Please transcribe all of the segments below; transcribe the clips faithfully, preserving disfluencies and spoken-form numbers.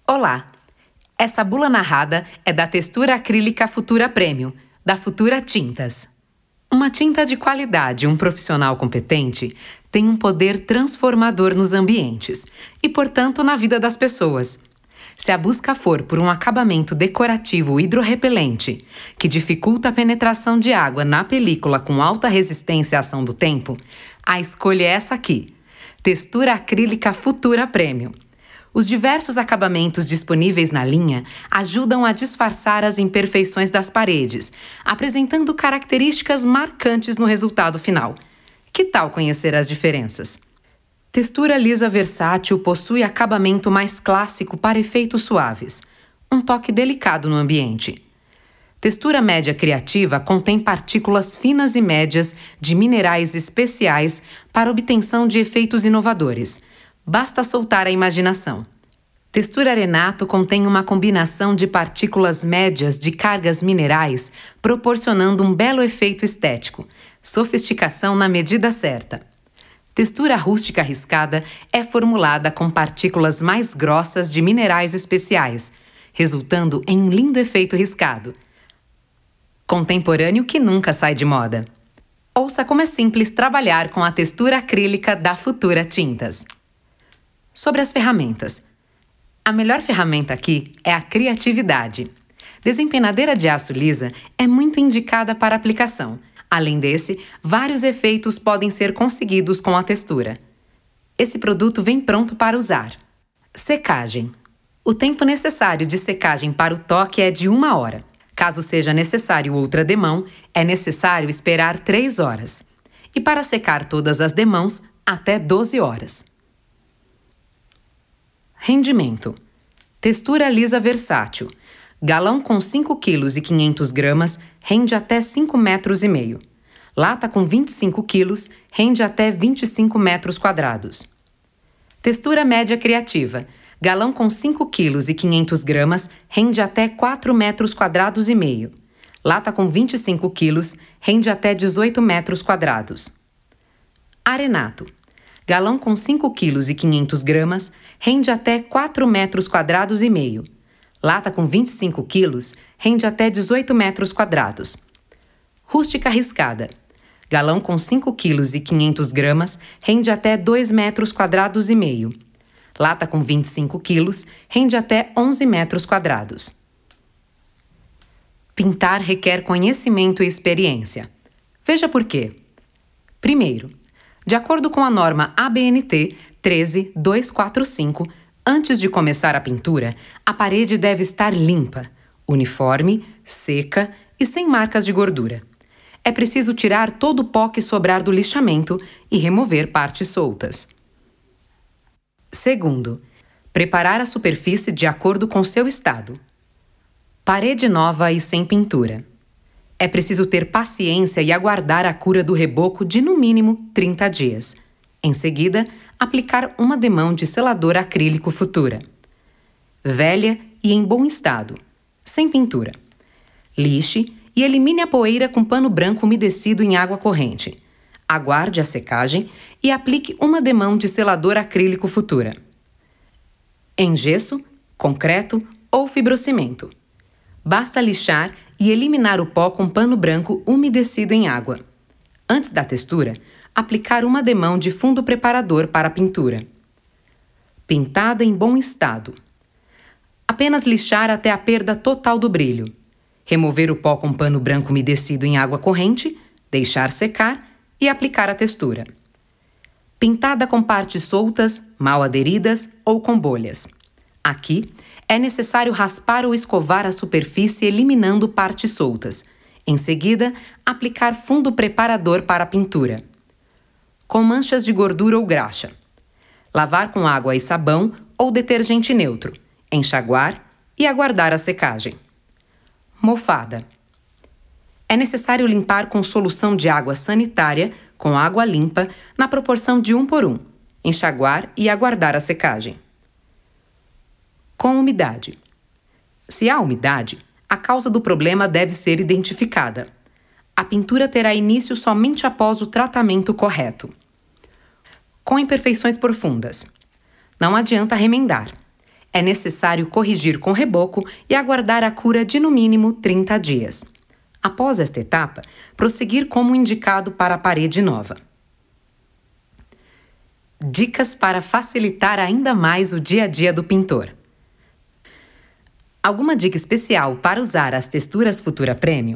Olá! Essa bula narrada é da textura acrílica Futura Premium, da Futura Tintas. Uma tinta de qualidade e um profissional competente tem um poder transformador nos ambientes e, portanto, na vida das pessoas. Se a busca for por um acabamento decorativo hidrorrepelente que dificulta a penetração de água na película com alta resistência à ação do tempo, a escolha é essa aqui, Textura Acrílica Futura Premium. Os diversos acabamentos disponíveis na linha ajudam a disfarçar as imperfeições das paredes, apresentando características marcantes no resultado final. Que tal conhecer as diferenças? Textura lisa versátil possui acabamento mais clássico para efeitos suaves, um toque delicado no ambiente. Textura média criativa contém partículas finas e médias de minerais especiais para obtenção de efeitos inovadores. Basta soltar a imaginação. Textura Arenato contém uma combinação de partículas médias de cargas minerais, proporcionando um belo efeito estético. Sofisticação na medida certa. Textura Rústica Riscada é formulada com partículas mais grossas de minerais especiais, resultando em um lindo efeito riscado. Contemporâneo que nunca sai de moda. Ouça como é simples trabalhar com a textura acrílica da Futura Tintas. Sobre as ferramentas. A melhor ferramenta aqui é a criatividade. Desempenadeira de aço lisa é muito indicada para aplicação. Além desse, vários efeitos podem ser conseguidos com a textura. Esse produto vem pronto para usar. Secagem. O tempo necessário de secagem para o toque é de uma hora. Caso seja necessário outra demão, é necessário esperar três horas. E para secar todas as demãos, até doze horas. Rendimento. Textura lisa versátil. Galão com cinco quilos e quinhentos gramas rende até cinco metros e meio. Lata com vinte e cinco quilos rende até vinte e cinco metros quadrados. Textura média criativa. Galão com cinco quilos e quinhentos gramas rende até quatro metros quadrados e meio. Lata com vinte e cinco quilos rende até dezoito metros quadrados. Arenato. Galão com cinco quilos e quinhentos gramas rende até quatro metros quadrados e meio. Lata com vinte e cinco quilos rende até dezoito metros quadrados. Rústica Riscada. Galão com cinco quilos e quinhentos gramas rende até dois metros quadrados e meio. Lata com vinte e cinco quilos rende até onze metros quadrados. Pintar requer conhecimento e experiência. Veja por quê. Primeiro, de acordo com a norma A B N T treze ponto duzentos e quarenta e cinco, antes de começar a pintura, a parede deve estar limpa, uniforme, seca e sem marcas de gordura. É preciso tirar todo o pó que sobrar do lixamento e remover partes soltas. Segundo, preparar a superfície de acordo com seu estado. Parede nova e sem pintura. É preciso ter paciência e aguardar a cura do reboco de, no mínimo, trinta dias. Em seguida, aplicar uma demão de selador acrílico Futura. Velha e em bom estado, sem pintura. Lixe e elimine a poeira com pano branco umedecido em água corrente. Aguarde a secagem e aplique uma demão de selador acrílico Futura. Em gesso, concreto ou fibrocimento. Basta lixar e eliminar o pó com pano branco umedecido em água. Antes da textura, aplicar uma demão de fundo preparador para a pintura. Pintada em bom estado. Apenas lixar até a perda total do brilho. Remover o pó com pano branco umedecido em água corrente, deixar secar e aplicar a textura. Pintada com partes soltas, mal aderidas ou com bolhas. Aqui, é necessário raspar ou escovar a superfície eliminando partes soltas. Em seguida, aplicar fundo preparador para a pintura. Com manchas de gordura ou graxa. Lavar com água e sabão ou detergente neutro. Enxaguar e aguardar a secagem. Mofada. É necessário limpar com solução de água sanitária, com água limpa, na proporção de um por um. Enxaguar e aguardar a secagem. Com umidade. Se há umidade, a causa do problema deve ser identificada. A pintura terá início somente após o tratamento correto. Com imperfeições profundas. Não adianta remendar. É necessário corrigir com reboco e aguardar a cura de no mínimo trinta dias. Após esta etapa, prosseguir como indicado para a parede nova. Dicas para facilitar ainda mais o dia a dia do pintor. Alguma dica especial para usar as texturas Futura Premium?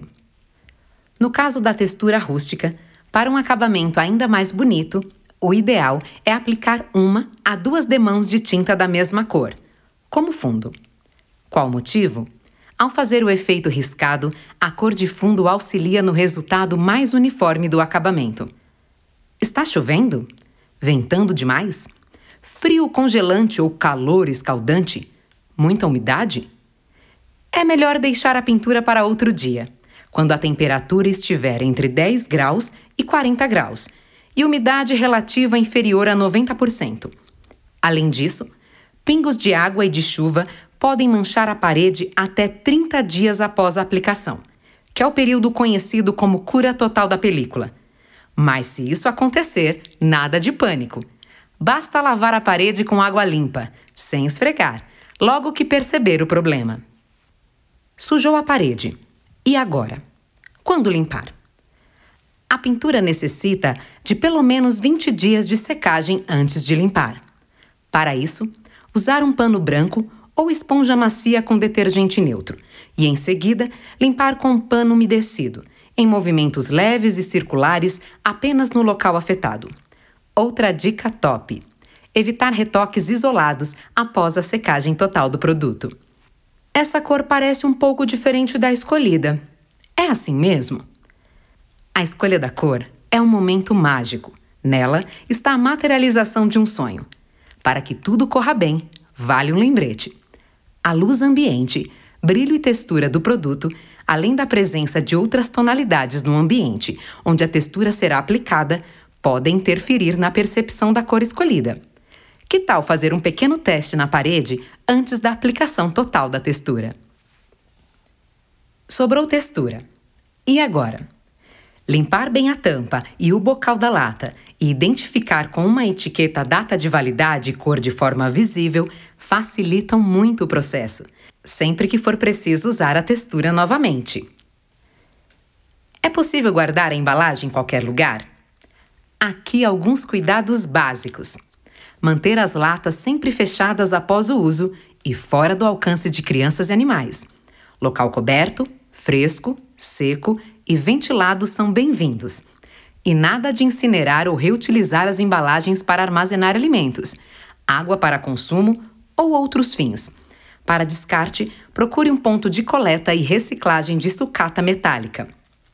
No caso da textura rústica, para um acabamento ainda mais bonito, o ideal é aplicar uma a duas demãos de tinta da mesma cor, como fundo. Qual o motivo? Ao fazer o efeito riscado, a cor de fundo auxilia no resultado mais uniforme do acabamento. Está chovendo? Ventando demais? Frio congelante ou calor escaldante? Muita umidade? É melhor deixar a pintura para outro dia, quando a temperatura estiver entre dez graus e quarenta graus e umidade relativa inferior a noventa por cento. Além disso, pingos de água e de chuva podem manchar a parede até trinta dias após a aplicação, que é o período conhecido como cura total da película. Mas se isso acontecer, nada de pânico. Basta lavar a parede com água limpa, sem esfregar, logo que perceber o problema. Sujou a parede. E agora? Quando limpar? A pintura necessita de pelo menos vinte dias de secagem antes de limpar. Para isso, usar um pano branco ou esponja macia com detergente neutro e, em seguida, limpar com um pano umedecido, em movimentos leves e circulares apenas no local afetado. Outra dica top: evitar retoques isolados após a secagem total do produto. Essa cor parece um pouco diferente da escolhida. É assim mesmo? A escolha da cor é um momento mágico. Nela está a materialização de um sonho. Para que tudo corra bem, vale um lembrete. A luz ambiente, brilho e textura do produto, além da presença de outras tonalidades no ambiente, onde a textura será aplicada, podem interferir na percepção da cor escolhida. Que tal fazer um pequeno teste na parede antes da aplicação total da textura? Sobrou textura. E agora? Limpar bem a tampa e o bocal da lata e identificar com uma etiqueta a data de validade e cor de forma visível facilitam muito o processo, sempre que for preciso usar a textura novamente. É possível guardar a embalagem em qualquer lugar? Aqui alguns cuidados básicos. Manter as latas sempre fechadas após o uso e fora do alcance de crianças e animais. Local coberto, fresco, seco e ventilado são bem-vindos. E nada de incinerar ou reutilizar as embalagens para armazenar alimentos, água para consumo ou outros fins. Para descarte, procure um ponto de coleta e reciclagem de sucata metálica.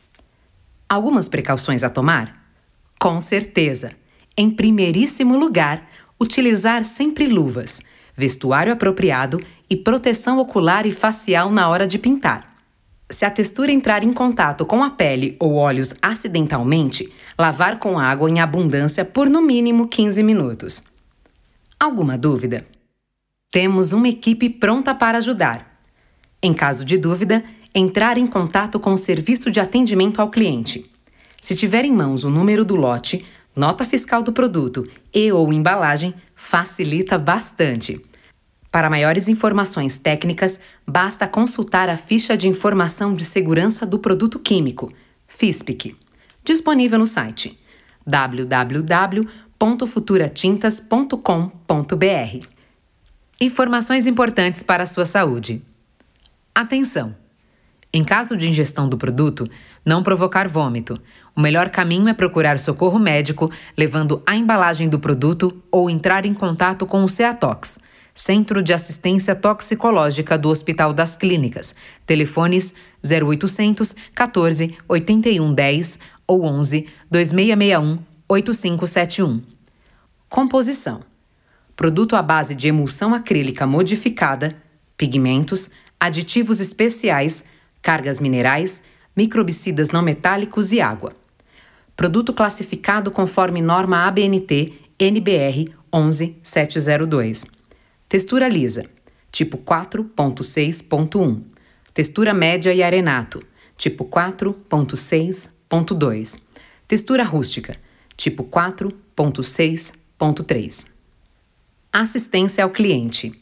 Algumas precauções a tomar? Com certeza! Em primeiríssimo lugar, utilizar sempre luvas, vestuário apropriado e proteção ocular e facial na hora de pintar. Se a textura entrar em contato com a pele ou olhos acidentalmente, lavar com água em abundância por no mínimo quinze minutos. Alguma dúvida? Temos uma equipe pronta para ajudar. Em caso de dúvida, entrar em contato com o serviço de atendimento ao cliente. Se tiver em mãos o número do lote, nota fiscal do produto e ou embalagem, facilita bastante. Para maiores informações técnicas, basta consultar a Ficha de Informação de Segurança do Produto Químico, FISPIC, disponível no site w w w ponto futura tintas ponto com ponto b r. Informações importantes para a sua saúde. Atenção! Em caso de ingestão do produto, não provocar vômito. O melhor caminho é procurar socorro médico, levando a embalagem do produto ou entrar em contato com o CEATOX, Centro de Assistência Toxicológica do Hospital das Clínicas. Telefones zero oitocentos, quatorze, oitenta e um, dez ou onze, dois seis seis um, oito cinco sete um. Composição: produto à base de emulsão acrílica modificada, pigmentos, aditivos especiais, cargas minerais, microbicidas não metálicos e água. Produto classificado conforme norma A B N T N B R onze mil setecentos e dois. Textura lisa, tipo quatro ponto seis ponto um. Textura média e arenato, tipo quatro ponto seis ponto dois. Textura rústica, tipo quatro ponto seis ponto três. Assistência ao cliente.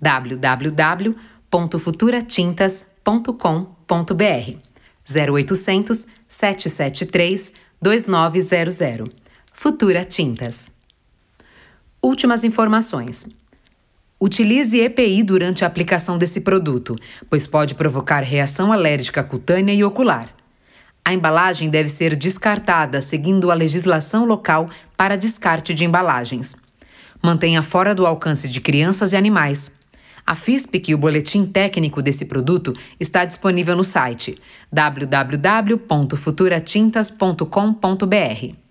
w w w ponto futura tintas ponto com ponto b r zero oitocentos, sete sete três, dois nove zero zero. Futura Tintas. Últimas informações. Utilize E P I durante a aplicação desse produto, pois pode provocar reação alérgica cutânea e ocular. A embalagem deve ser descartada seguindo a legislação local para descarte de embalagens. Mantenha fora do alcance de crianças e animais. A FISPIC e o boletim técnico desse produto está disponível no site w w w ponto futura tintas ponto com ponto b r.